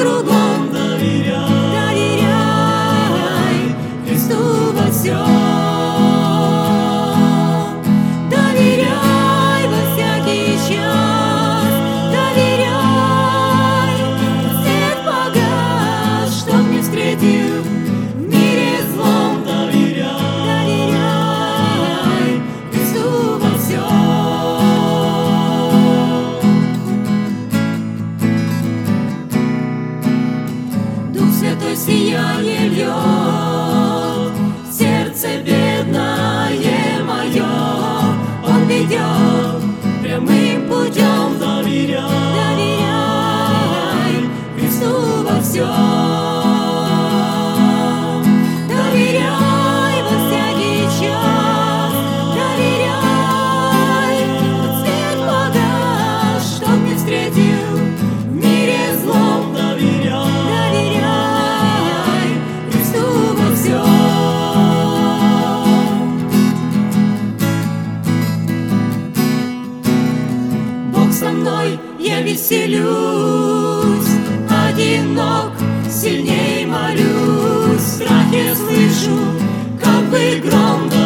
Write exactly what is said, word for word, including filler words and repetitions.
кругом. Доверяй, Доверяй Христу во всем. Доверяй во всякий час. Доверяй, свет погас, чтоб не встретил в мире злом. доверяй, Доверяй Христу во всем. Дух Святой сияние льет, сердце бедное мое Он ведет прямым путем. доверяй, Доверяй Христу во всем. Доверяй во всякий час. Доверяй, свет погас, чтоб не встретил в мире злом. доверяй, Доверяй Христу во всем. Бог со мной, я веселюсь, одинок, сильней молюсь, в страхе слышу, как бы гром.